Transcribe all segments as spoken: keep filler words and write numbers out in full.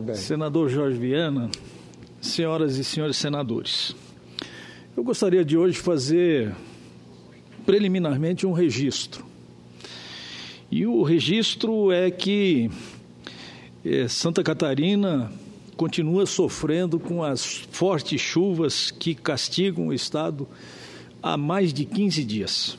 Norberto. Senador Jorge Viana, senhoras e senhores senadores, eu gostaria de hoje fazer preliminarmente um registro. E o registro é que eh, Santa Catarina continua sofrendo com as fortes chuvas que castigam o estado há mais de quinze dias.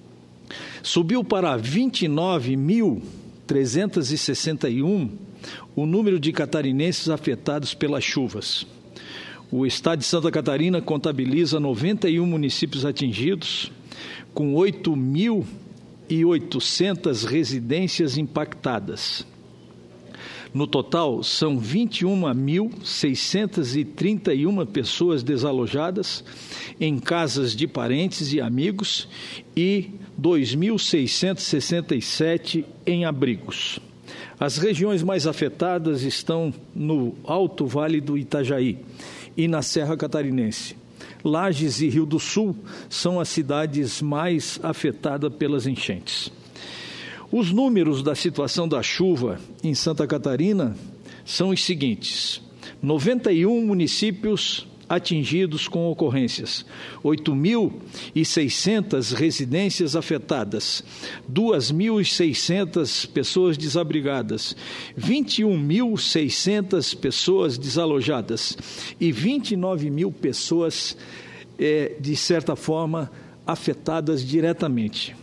Subiu para vinte e nove mil trezentos e sessenta e um o número de catarinenses afetados pelas chuvas. O estado de Santa Catarina contabiliza noventa e um municípios atingidos, com oito mil e oitocentas residências impactadas. No total, são vinte e um mil seiscentas e trinta e uma pessoas desalojadas em casas de parentes e amigos e dois mil seiscentos e sessenta e sete em abrigos. As regiões mais afetadas estão no Alto Vale do Itajaí e na Serra Catarinense. Lages e Rio do Sul são as cidades mais afetadas pelas enchentes. Os números da situação da chuva em Santa Catarina são os seguintes: noventa e um municípios atingidos com ocorrências, oito mil e seiscentas residências afetadas, duas mil e seiscentas pessoas desabrigadas, vinte e um mil e seiscentas pessoas desalojadas e vinte e nove mil pessoas, é, de certa forma, afetadas diretamente.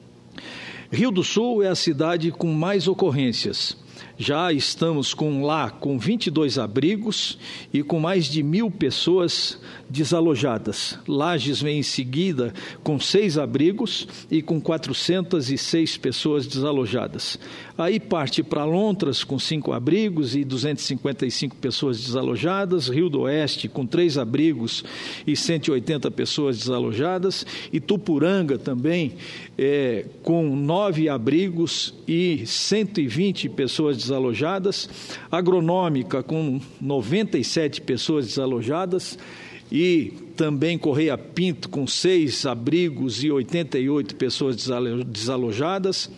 Rio do Sul é a cidade com mais ocorrências. Já estamos com lá com vinte e dois abrigos e com mais de mil pessoas desalojadas. Lages vem em seguida com seis abrigos e com quatrocentas e seis pessoas desalojadas. Aí parte para Lontras com cinco abrigos e duzentas e cinquenta e cinco pessoas desalojadas. Rio do Oeste com três abrigos e cento e oitenta pessoas desalojadas. E Tupuranga também é, com nove abrigos e cento e vinte pessoas desalojadas. Agronômica com noventa e sete pessoas desalojadas. E também Correia Pinto com seis abrigos e oitenta e oito pessoas desalojadas.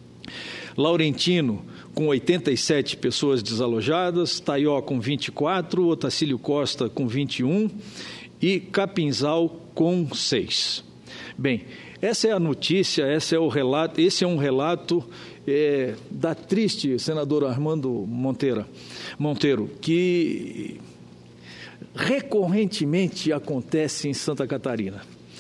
Laurentino com oitenta e sete pessoas desalojadas, Taió com vinte e quatro, Otacílio Costa com vinte e um e Capinzal com seis. Bem, essa é a notícia, essa é o relato, esse é um relato é, da triste senadora Armando Monteiro, Monteiro, que recorrentemente acontece em Santa Catarina.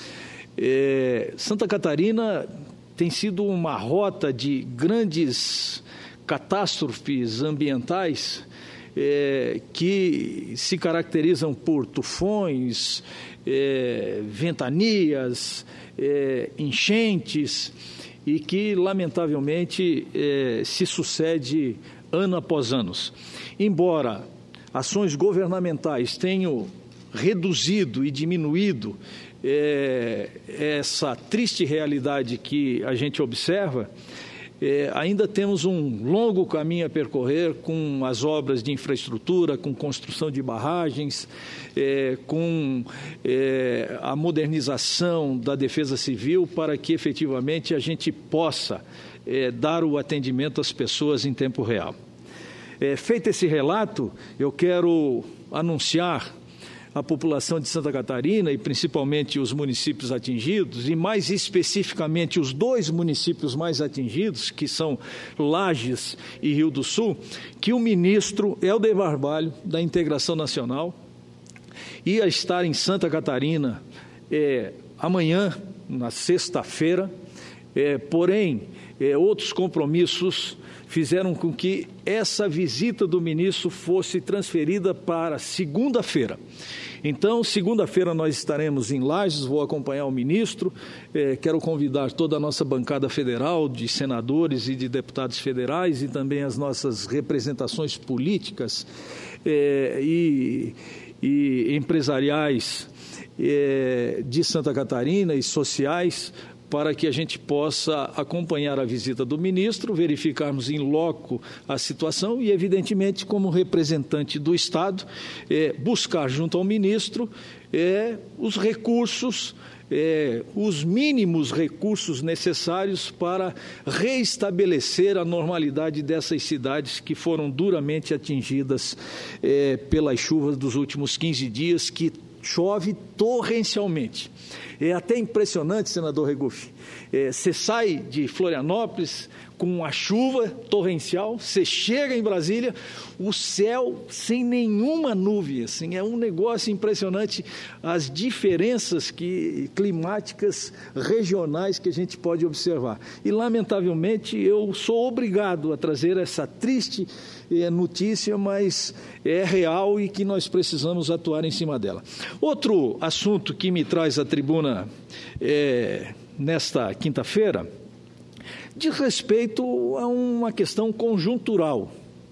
É, Santa Catarina tem sido uma rota de grandes catástrofes ambientais é, que se caracterizam por tufões, é, ventanias, é, enchentes e que, lamentavelmente, é, se sucede ano após ano. Embora ações governamentais tenham reduzido e diminuído é, essa triste realidade que a gente observa, é, ainda temos um longo caminho a percorrer com as obras de infraestrutura, com construção de barragens, é, com é, a modernização da defesa civil para que efetivamente a gente possa é, dar o atendimento às pessoas em tempo real. É, feito esse relato, eu quero anunciar à população de Santa Catarina e principalmente os municípios atingidos, e mais especificamente os dois municípios mais atingidos, que são Lages e Rio do Sul, que o ministro Helder Barbalho, da Integração Nacional, ia estar em Santa Catarina é, amanhã, na sexta-feira, é, porém, é, outros compromissos fizeram com que essa visita do ministro fosse transferida para segunda-feira. Então, segunda-feira nós estaremos em Lages, vou acompanhar o ministro, eh, quero convidar toda a nossa bancada federal de senadores e de deputados federais e também as nossas representações políticas eh, e, e empresariais eh, de Santa Catarina e sociais para que a gente possa acompanhar a visita do ministro, verificarmos em loco a situação e, evidentemente, como representante do Estado, é, buscar junto ao ministro é, os recursos, é, os mínimos recursos necessários para reestabelecer a normalidade dessas cidades que foram duramente atingidas é, pelas chuvas dos últimos quinze dias, que chove torrencialmente. É até impressionante, senador Regufe, é, você sai de Florianópolis com a chuva torrencial, você chega em Brasília, o céu sem nenhuma nuvem, assim, é um negócio impressionante, as diferenças que, climáticas regionais que a gente pode observar. E, lamentavelmente, eu sou obrigado a trazer essa triste é, notícia, mas é real e que nós precisamos atuar em cima dela. Outro assunto que me traz à tribuna é, nesta quinta-feira diz respeito a uma questão conjuntural,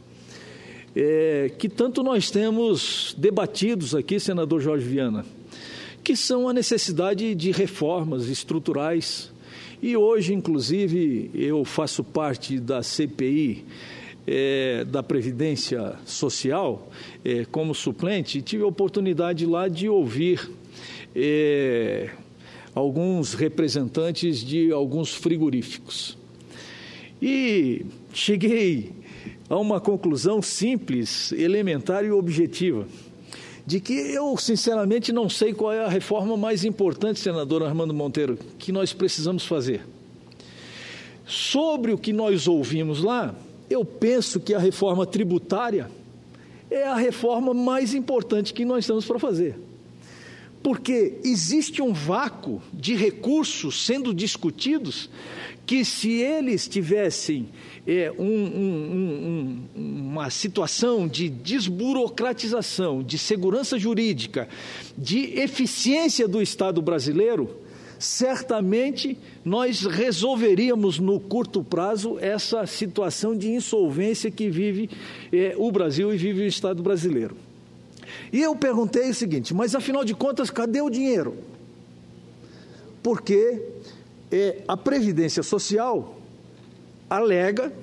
é, que tanto nós temos debatidos aqui, senador Jorge Viana, que são a necessidade de reformas estruturais. E hoje, inclusive, eu faço parte da C P I é, da Previdência Social, é, como suplente, e tive a oportunidade lá de ouvir é, alguns representantes de alguns frigoríficos. E cheguei a uma conclusão simples, elementar e objetiva, de que eu, sinceramente, não sei qual é a reforma mais importante, senador Armando Monteiro, que nós precisamos fazer. Sobre o que nós ouvimos lá, eu penso que a reforma tributária é a reforma mais importante que nós estamos para fazer. Porque existe um vácuo de recursos sendo discutidos que, se eles tivessem é, um, um, um, uma situação de desburocratização, de segurança jurídica, de eficiência do Estado brasileiro, certamente nós resolveríamos no curto prazo essa situação de insolvência que vive é, o Brasil e vive o Estado brasileiro. E eu perguntei o seguinte, mas afinal de contas, cadê o dinheiro? Porque é, a Previdência Social alega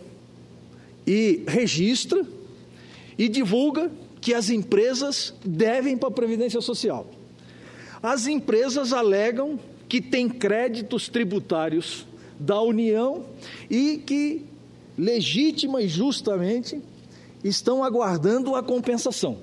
e registra e divulga que as empresas devem para a Previdência Social. As empresas alegam que têm créditos tributários da União e que, legítima e justamente, estão aguardando a compensação.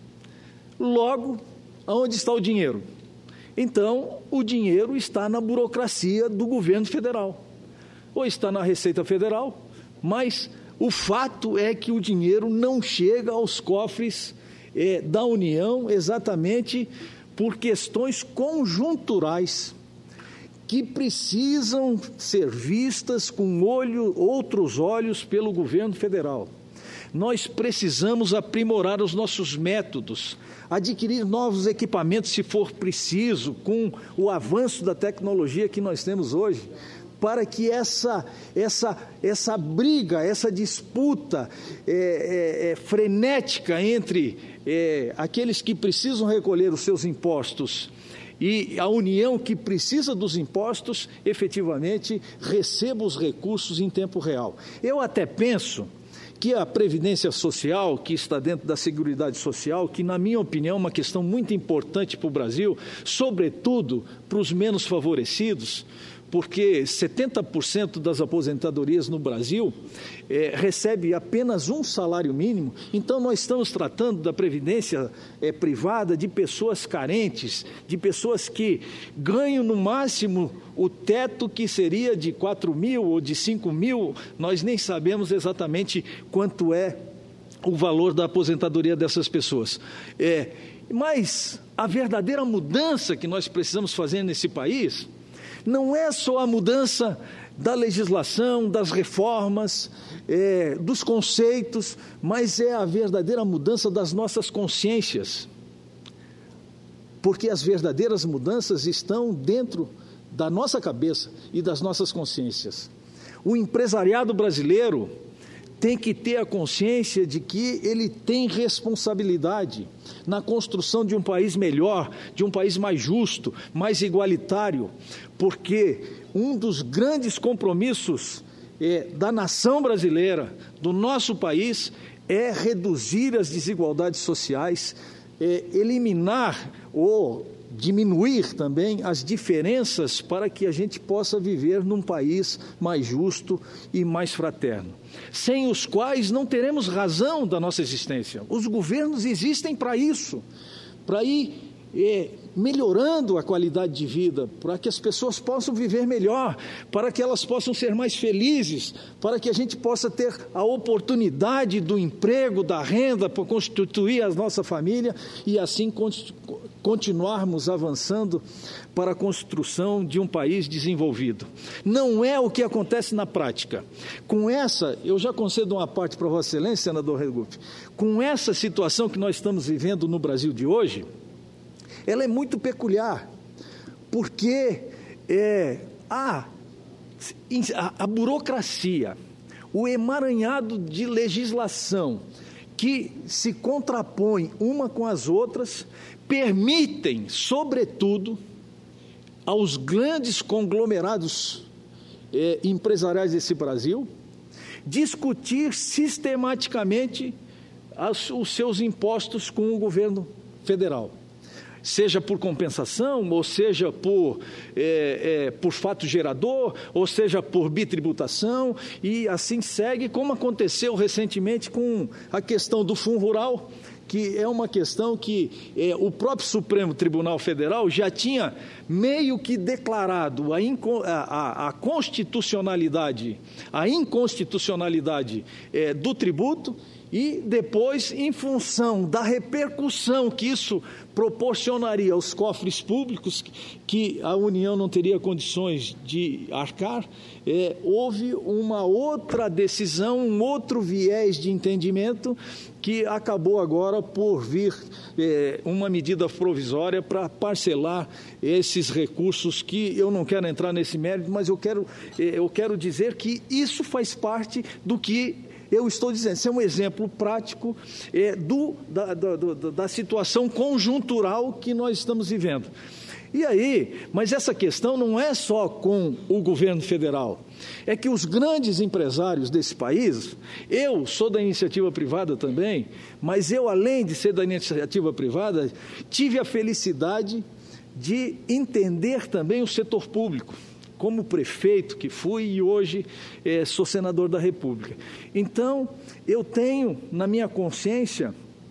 Logo, aonde está o dinheiro? Então, o dinheiro está na burocracia do governo federal, ou está na Receita Federal, mas o fato é que o dinheiro não chega aos cofres é, da União exatamente por questões conjunturais que precisam ser vistas com olho, outros olhos pelo governo federal. Nós precisamos aprimorar os nossos métodos, adquirir novos equipamentos se for preciso, com o avanço da tecnologia que nós temos hoje, para que essa, essa, essa briga, essa disputa é, é, é, frenética entre é, aqueles que precisam recolher os seus impostos e a União que precisa dos impostos, efetivamente receba os recursos em tempo real. Eu até penso que a Previdência Social, que está dentro da Seguridade Social, que, na minha opinião, é uma questão muito importante para o Brasil, sobretudo para os menos favorecidos, porque setenta por cento das aposentadorias no Brasil é, recebe apenas um salário mínimo. Então, nós estamos tratando da previdência é, privada de pessoas carentes, de pessoas que ganham no máximo o teto que seria de quatro mil ou de cinco mil, nós nem sabemos exatamente quanto é o valor da aposentadoria dessas pessoas. É, mas a verdadeira mudança que nós precisamos fazer nesse país não é só a mudança da legislação, das reformas, é, dos conceitos, mas é a verdadeira mudança das nossas consciências. Porque as verdadeiras mudanças estão dentro da nossa cabeça e das nossas consciências. O empresariado brasileiro tem que ter a consciência de que ele tem responsabilidade na construção de um país melhor, de um país mais justo, mais igualitário, porque um dos grandes compromissos é, da nação brasileira, do nosso país, é reduzir as desigualdades sociais, é, eliminar ou diminuir também as diferenças para que a gente possa viver num país mais justo e mais fraterno, sem os quais não teremos razão da nossa existência. Os governos existem para isso, para ir é, melhorando a qualidade de vida, para que as pessoas possam viver melhor, para que elas possam ser mais felizes, para que a gente possa ter a oportunidade do emprego, da renda, para constituir a nossa família e assim continuarmos avançando para a construção de um país desenvolvido. Não é o que acontece na prática. Com essa, eu já concedo uma parte para Vossa Excelência, senador Regufe, com essa situação que nós estamos vivendo no Brasil de hoje, ela é muito peculiar, porque é, a, a, a burocracia, o emaranhado de legislação que se contrapõe uma com as outras, permitem, sobretudo, aos grandes conglomerados eh, empresariais desse Brasil, discutir sistematicamente as, os seus impostos com o governo federal, seja por compensação, ou seja por, é, é, por fato gerador, ou seja por bitributação, e assim segue, como aconteceu recentemente com a questão do Fundo Rural, que é uma questão que é, o próprio Supremo Tribunal Federal já tinha meio que declarado a, inco, a, a constitucionalidade, a inconstitucionalidade é, do tributo, e depois, em função da repercussão que isso proporcionaria aos cofres públicos, que a União não teria condições de arcar, é, houve uma outra decisão, um outro viés de entendimento, que acabou agora por vir é, uma medida provisória para parcelar esses recursos, que eu não quero entrar nesse mérito, mas eu quero, é, eu quero dizer que isso faz parte do que eu estou dizendo. Isso é um exemplo prático é, do, da, da, da situação conjuntural que nós estamos vivendo. E aí, mas essa questão não é só com o governo federal, é que os grandes empresários desse país, eu sou da iniciativa privada também, mas eu, além de ser da iniciativa privada, tive a felicidade de entender também o setor público, como prefeito que fui e hoje é, sou senador da República. Então, eu tenho na minha consciência,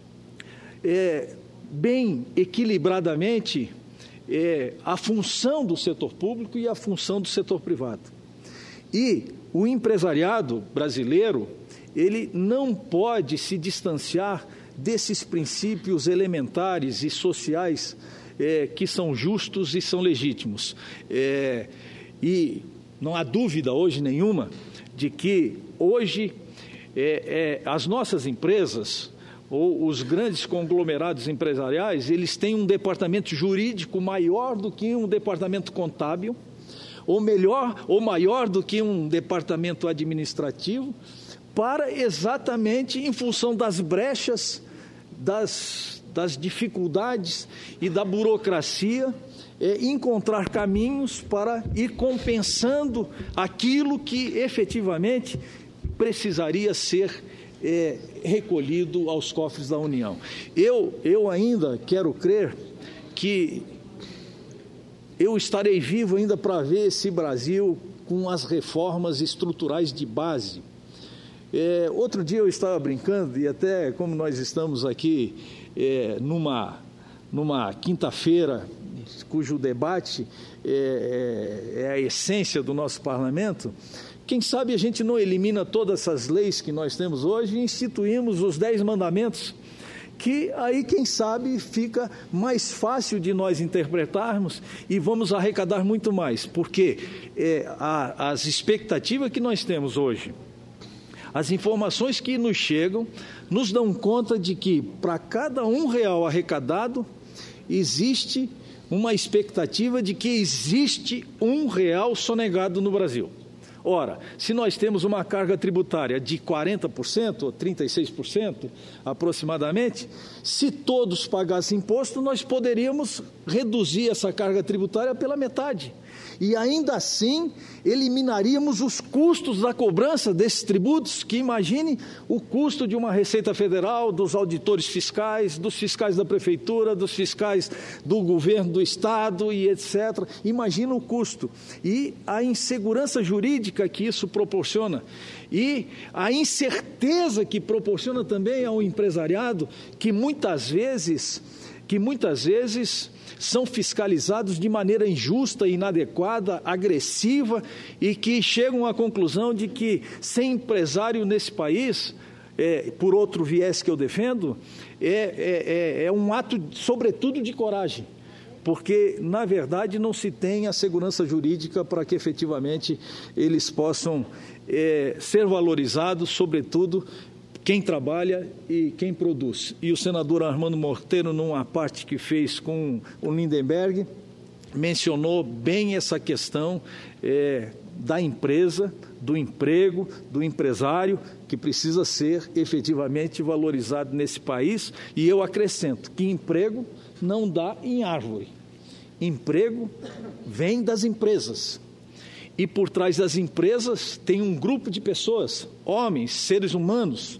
é, bem equilibradamente, é, a função do setor público e a função do setor privado. E o empresariado brasileiro, ele não pode se distanciar desses princípios elementares e sociais é, que são justos e são legítimos. É, E não há dúvida hoje nenhuma de que hoje é, é, as nossas empresas ou os grandes conglomerados empresariais, eles têm um departamento jurídico maior do que um departamento contábil, ou melhor, ou maior do que um departamento administrativo, para exatamente em função das brechas, das, das dificuldades e da burocracia, É encontrar caminhos para ir compensando aquilo que efetivamente precisaria ser é, recolhido aos cofres da União. Eu, eu ainda quero crer que eu estarei vivo ainda para ver esse Brasil com as reformas estruturais de base. É, outro dia eu estava brincando, e até como nós estamos aqui é, numa, numa quinta-feira, cujo debate é, é, é a essência do nosso parlamento, quem sabe a gente não elimina todas essas leis que nós temos hoje e instituímos os dez mandamentos, que aí, quem sabe, fica mais fácil de nós interpretarmos e vamos arrecadar muito mais, porque é, a, as expectativas que nós temos hoje, as informações que nos chegam, nos dão conta de que para cada um real arrecadado, existe uma expectativa de que existe um real sonegado no Brasil. Ora, se nós temos uma carga tributária de quarenta por cento, ou trinta e seis por cento aproximadamente, se todos pagassem imposto, nós poderíamos reduzir essa carga tributária pela metade. E ainda assim, eliminaríamos os custos da cobrança desses tributos, que imagine o custo de uma Receita Federal, dos auditores fiscais, dos fiscais da Prefeitura, dos fiscais do governo do Estado e etcétera. Imagina o custo e a insegurança jurídica que isso proporciona e a incerteza que proporciona também ao empresariado, que muitas vezes, que muitas vezes... são fiscalizados de maneira injusta, inadequada, agressiva e que chegam à conclusão de que sem empresário nesse país, é, por outro viés que eu defendo, é, é, é um ato, sobretudo, de coragem, porque, na verdade, não se tem a segurança jurídica para que efetivamente eles possam é, ser valorizados, sobretudo, quem trabalha e quem produz. E o senador Armando Monteiro, numa parte que fez com o Lindenberg, mencionou bem essa questão é, da empresa, do emprego, do empresário, que precisa ser efetivamente valorizado nesse país. E eu acrescento que emprego não dá em árvore. Emprego vem das empresas. E por trás das empresas tem um grupo de pessoas, homens, seres humanos,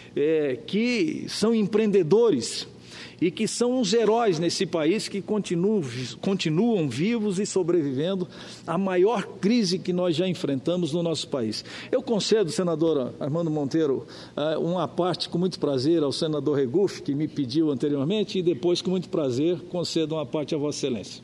É, que são empreendedores e que são os heróis nesse país que continuam, continuam vivos e sobrevivendo à maior crise que nós já enfrentamos no nosso país. Eu concedo, senador Armando Monteiro, uma parte com muito prazer ao senador Regufe, que me pediu anteriormente, e depois, com muito prazer, concedo uma parte a Vossa Excelência.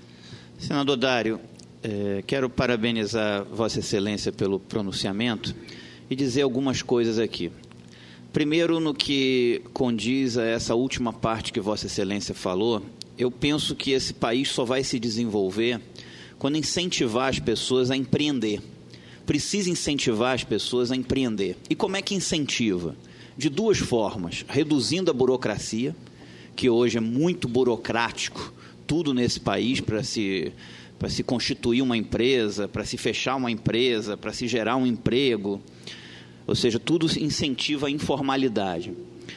Senador Dário, eh, quero parabenizar Vossa Excelência pelo pronunciamento e dizer algumas coisas aqui. Primeiro, no que condiz a essa última parte que Vossa Excelência falou, eu penso que esse país só vai se desenvolver quando incentivar as pessoas a empreender. Precisa incentivar as pessoas a empreender. E como é que incentiva? De duas formas: reduzindo a burocracia, que hoje é muito burocrático, tudo nesse país para se, para se constituir uma empresa, para se fechar uma empresa, para se gerar um emprego. Ou seja, tudo incentiva a informalidade.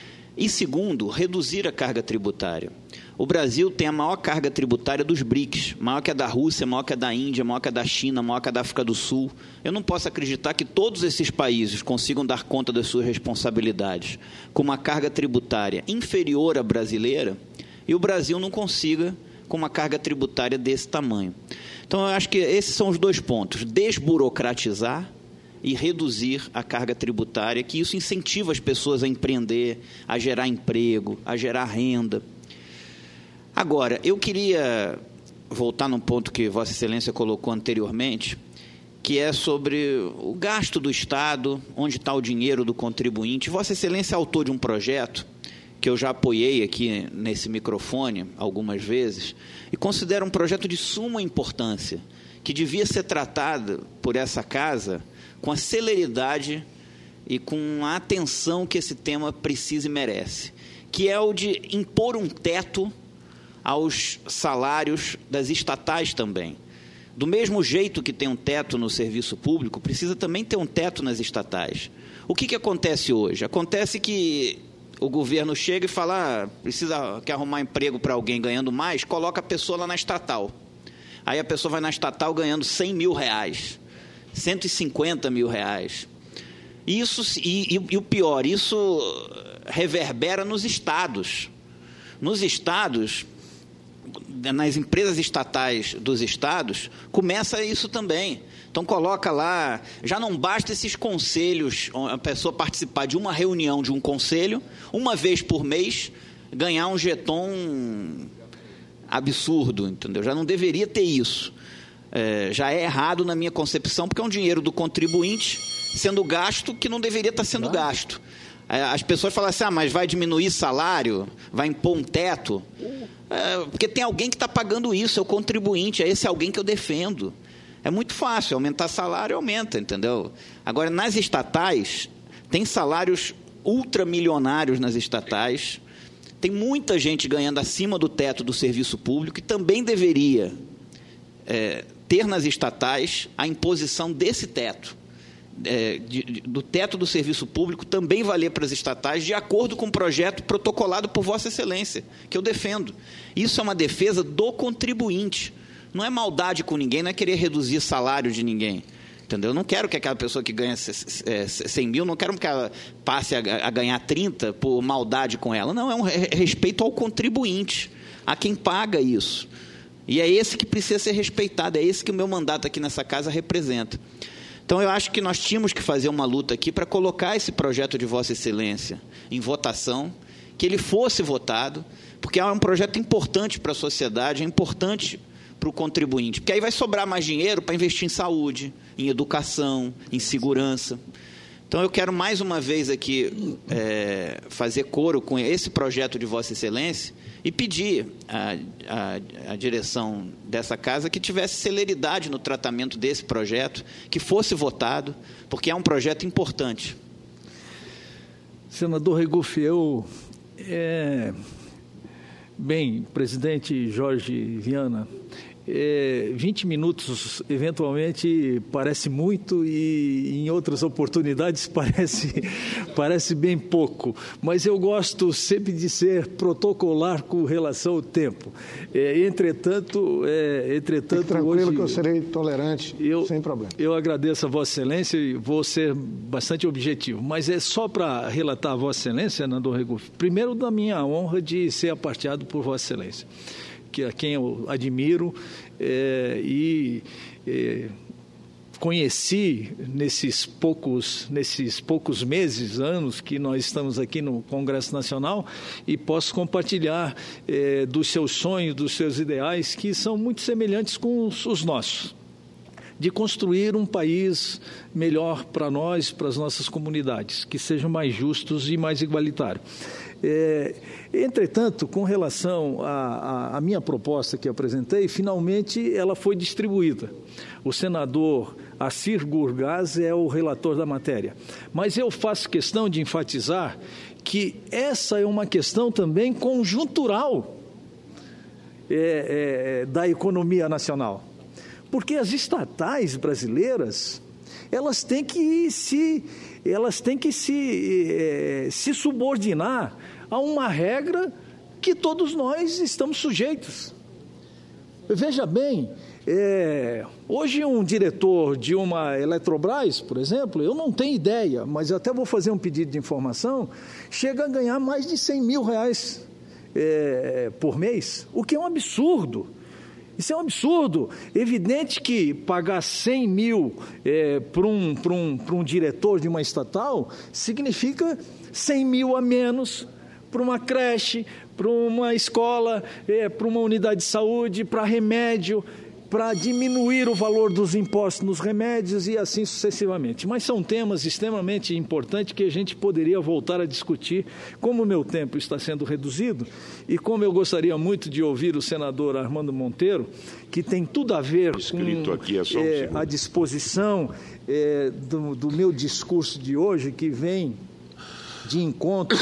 E segundo, reduzir a carga tributária. O Brasil tem a maior carga tributária dos BRICS, maior que a da Rússia, maior que a da Índia, maior que a da China, maior que a da África do Sul. Eu não posso acreditar que todos esses países consigam dar conta das suas responsabilidades com uma carga tributária inferior à brasileira e o Brasil não consiga com uma carga tributária desse tamanho. Então, eu acho que esses são os dois pontos: desburocratizar e reduzir a carga tributária, que isso incentiva as pessoas a empreender, a gerar emprego, a gerar renda. Agora, eu queria voltar num ponto que Vossa Excelência colocou anteriormente, que é sobre o gasto do Estado, onde está o dinheiro do contribuinte. Vossa Excelência é autor de um projeto que eu já apoiei aqui nesse microfone algumas vezes, e considero um projeto de suma importância, que devia ser tratado por essa casa com a celeridade e com a atenção que esse tema precisa e merece, que é o de impor um teto aos salários das estatais também. Do mesmo jeito que tem um teto no serviço público, precisa também ter um teto nas estatais. O que, que acontece hoje? Acontece que o governo chega e fala, ah, precisa, quer arrumar emprego para alguém ganhando mais, coloca a pessoa lá na estatal. Aí a pessoa vai na estatal ganhando cem mil reais. cento e cinquenta mil reais. Isso, e, e, e o pior, isso reverbera nos estados. Nos estados, nas empresas estatais dos estados, começa isso também. Então, coloca lá, já não basta esses conselhos, a pessoa participar de uma reunião de um conselho, uma vez por mês, ganhar um jeton absurdo, entendeu? Já não deveria ter isso. É, já é errado na minha concepção, porque é um dinheiro do contribuinte sendo gasto que não deveria estar sendo gasto. É, as pessoas falam assim, ah, mas vai diminuir salário, vai impor um teto, é, porque tem alguém que está pagando isso, é o contribuinte, é esse alguém que eu defendo. É muito fácil, aumentar salário, aumenta, entendeu? Agora, nas estatais, tem salários ultramilionários nas estatais, tem muita gente ganhando acima do teto do serviço público e também deveria... É, ter nas estatais a imposição desse teto, é, de, de, do teto do serviço público, também valer para as estatais, de acordo com o projeto protocolado por Vossa Excelência, que eu defendo. Isso é uma defesa do contribuinte. Não é maldade com ninguém, não é querer reduzir salário de ninguém. Entendeu? Eu não quero que aquela pessoa que ganha cem mil, não quero que ela passe a ganhar trinta por maldade com ela. Não, é um respeito ao contribuinte, a quem paga isso. E é esse que precisa ser respeitado, é esse que o meu mandato aqui nessa casa representa. Então, eu acho que nós tínhamos que fazer uma luta aqui para colocar esse projeto de Vossa Excelência em votação, que ele fosse votado, porque é um projeto importante para a sociedade, é importante para o contribuinte, porque aí vai sobrar mais dinheiro para investir em saúde, em educação, em segurança. Então, eu quero mais uma vez aqui é, fazer coro com esse projeto de Vossa Excelência e pedir à, à, à direção dessa casa que tivesse celeridade no tratamento desse projeto, que fosse votado, porque é um projeto importante. Senador Regufe, eu... É, bem, presidente Jorge Viana, É, vinte minutos, eventualmente, parece muito e, em outras oportunidades, parece, parece bem pouco. Mas eu gosto sempre de ser protocolar com relação ao tempo. É, entretanto, é, entretanto Fique tranquilo hoje, que eu serei tolerante, eu, sem problema. Eu agradeço a Vossa Excelência e vou ser bastante objetivo. Mas é só para relatar a Vossa Excelência, senador Regufe, primeiro da minha honra de ser aparteado por Vossa Excelência, que a quem eu admiro é, e é, conheci nesses poucos, nesses poucos meses, anos que nós estamos aqui no Congresso Nacional, e posso compartilhar é, dos seus sonhos, dos seus ideais, que são muito semelhantes com os, os nossos, de construir um país melhor para nós, para as nossas comunidades, que sejam mais justos e mais igualitários. É, entretanto, com relação à minha proposta que apresentei, finalmente ela foi distribuída. O senador Assir Gurgás é o relator da matéria. Mas eu faço questão de enfatizar que essa é uma questão também conjuntural é, é, da economia nacional. Porque as estatais brasileiras, elas têm que se, elas têm que se, é, se subordinar a uma regra que todos nós estamos sujeitos. Veja bem, é, hoje um diretor de uma Eletrobras, por exemplo, eu não tenho ideia, mas eu até vou fazer um pedido de informação, chega a ganhar mais de cem mil reais é, por mês, o que é um absurdo. Isso é um absurdo. Evidente que pagar cem mil é, para um, para um, para um diretor de uma estatal significa cem mil a menos para uma creche, para uma escola, é, para uma unidade de saúde, para remédio, para diminuir o valor dos impostos nos remédios e assim sucessivamente. Mas são temas extremamente importantes que a gente poderia voltar a discutir. Como o meu tempo está sendo reduzido e como eu gostaria muito de ouvir o senador Armando Monteiro, que tem tudo a ver com aqui é só um é, a disposição é, do, do meu discurso de hoje, que vem de encontro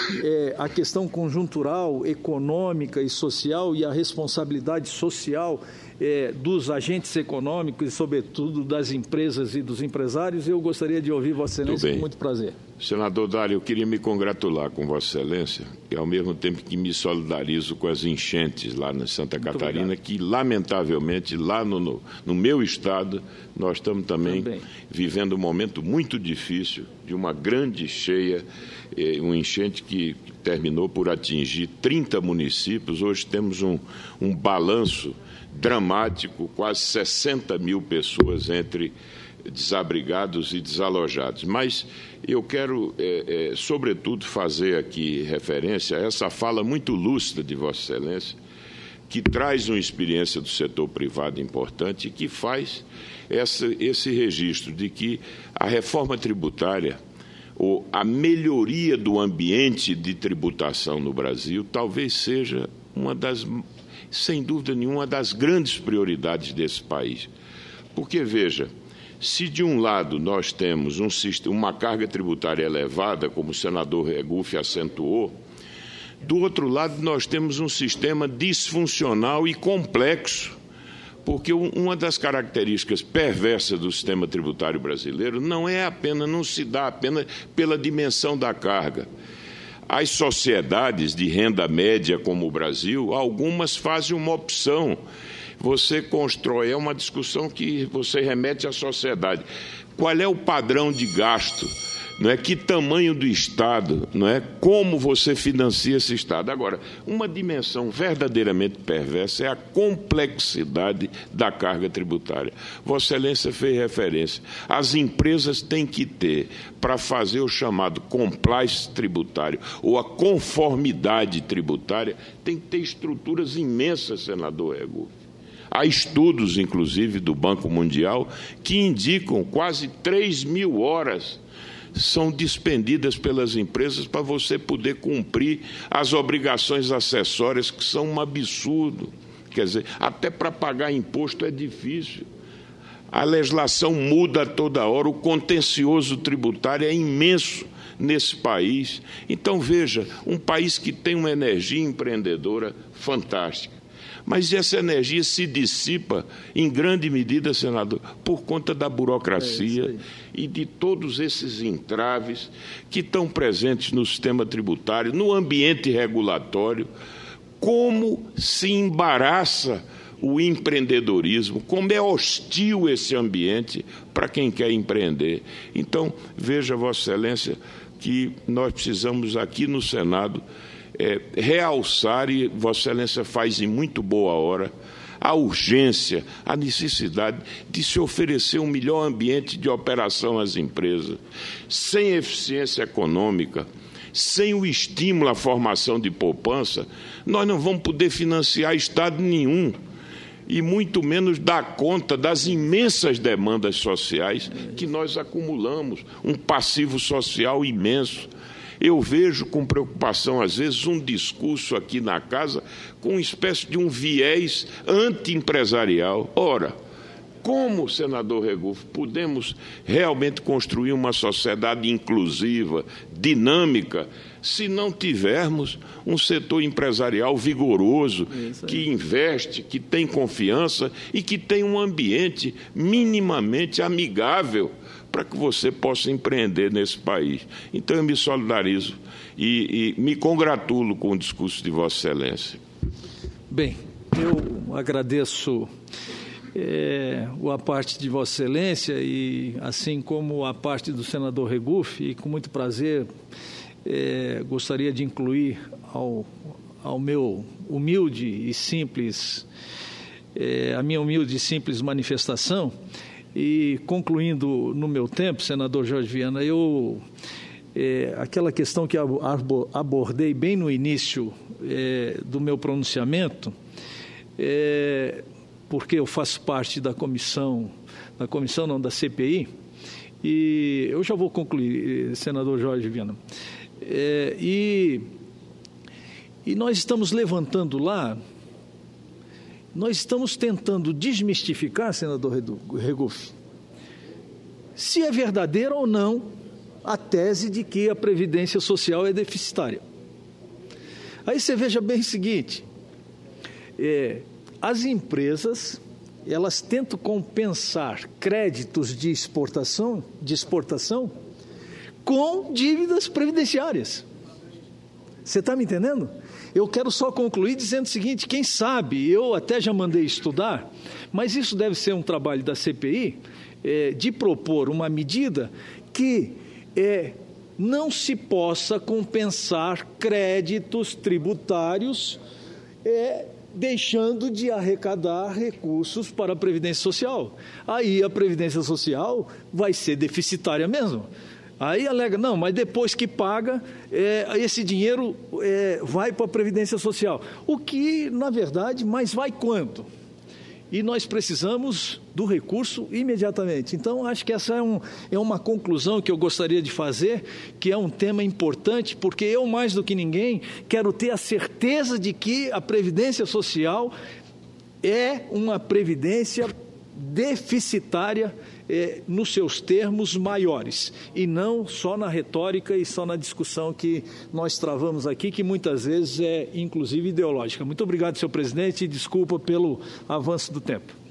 é, à questão conjuntural, econômica e social e a responsabilidade social é, dos agentes econômicos e, sobretudo, das empresas e dos empresários. Eu gostaria de ouvir Vossa Excelência com muito prazer. Senador Dário, eu queria me congratular com Vossa Excelência, e ao mesmo tempo que me solidarizo com as enchentes lá na Santa muito Catarina, obrigado. Que lamentavelmente lá no, no, no meu estado nós estamos também, também vivendo um momento muito difícil de uma grande cheia, eh, um enchente que terminou por atingir trinta municípios. Hoje temos um, um balanço dramático, quase sessenta mil pessoas entre desabrigados e desalojados. Mas eu quero, é, é, sobretudo, fazer aqui referência a essa fala muito lúcida de Vossa Excelência, que traz uma experiência do setor privado importante e que faz essa, esse registro de que a reforma tributária ou a melhoria do ambiente de tributação no Brasil talvez seja uma das, sem dúvida nenhuma, das grandes prioridades desse país. Porque, veja, se de um lado nós temos um sistema, uma carga tributária elevada, como o senador Regufe acentuou, do outro lado nós temos um sistema disfuncional e complexo, Porque uma das características perversas do sistema tributário brasileiro não é apenas, não se dá apenas pela dimensão da carga. As sociedades de renda média como o Brasil, algumas fazem uma opção. Você constrói, é uma discussão que você remete à sociedade. Qual é o padrão de gasto? Não é? Que tamanho do Estado? Não é? Como você financia esse Estado? Agora, uma dimensão verdadeiramente perversa é a complexidade da carga tributária. Vossa Excelência fez referência. As empresas têm que ter, para fazer o chamado compliance tributário, ou a conformidade tributária, tem que ter estruturas imensas, senador Rego. Há estudos, inclusive, do Banco Mundial, que indicam quase três mil horas são dispendidas pelas empresas para você poder cumprir as obrigações acessórias, que são um absurdo. Quer dizer, até para pagar imposto é difícil. A legislação muda toda hora, o contencioso tributário é imenso nesse país. Então, veja, um país que tem uma energia empreendedora fantástica. Mas essa energia se dissipa, em grande medida, senador, por conta da burocracia é e de todos esses entraves que estão presentes no sistema tributário, no ambiente regulatório. Como se embaraça o empreendedorismo, como é hostil esse ambiente para quem quer empreender. Então, veja, Vossa Excelência, que nós precisamos aqui no Senado É, realçar, e Vossa Excelência faz em muito boa hora, a urgência, a necessidade de se oferecer um melhor ambiente de operação às empresas. Sem eficiência econômica, sem o estímulo à formação de poupança, nós não vamos poder financiar Estado nenhum, e muito menos dar conta das imensas demandas sociais que nós acumulamos, um passivo social imenso. Eu vejo com preocupação, às vezes, um discurso aqui na casa com uma espécie de um viés anti-empresarial. Ora, como, senador Regufo, podemos realmente construir uma sociedade inclusiva, dinâmica, se não tivermos um setor empresarial vigoroso, que investe, que tem confiança e que tem um ambiente minimamente amigável para que você possa empreender nesse país. Então, eu me solidarizo e, e me congratulo com o discurso de Vossa Excelência. Bem, eu agradeço é, a parte de Vossa Excelência e, assim como a parte do senador Regufo, e com muito prazer é, gostaria de incluir ao, ao meu humilde e simples, é, a minha humilde e simples manifestação. E, concluindo no meu tempo, senador Jorge Viana, eu, é, aquela questão que abordei bem no início é, do meu pronunciamento, é, porque eu faço parte da comissão, da comissão não, da C P I, e eu já vou concluir, senador Jorge Viana, é, e, e nós estamos levantando lá, nós estamos tentando desmistificar, senador Regufo, se é verdadeira ou não a tese de que a Previdência Social é deficitária. Aí você veja bem o seguinte, é, as empresas, elas tentam compensar créditos de exportação, de exportação com dívidas previdenciárias. Você está me entendendo? Eu quero só concluir dizendo o seguinte, quem sabe, eu até já mandei estudar, mas isso deve ser um trabalho da C P I, é, de propor uma medida que é, não se possa compensar créditos tributários, é, deixando de arrecadar recursos para a Previdência Social. Aí a Previdência Social vai ser deficitária mesmo. Aí alega, não, mas depois que paga, é, esse dinheiro é, vai para a Previdência Social. O que, na verdade, mas vai quanto? E nós precisamos do recurso imediatamente. Então, acho que essa é, um, é uma conclusão que eu gostaria de fazer, que é um tema importante, porque eu, mais do que ninguém, quero ter a certeza de que a Previdência Social é uma previdência deficitária, É, nos seus termos maiores, e não só na retórica e só na discussão que nós travamos aqui, que muitas vezes é, inclusive, ideológica. Muito obrigado, senhor presidente, e desculpa pelo avanço do tempo.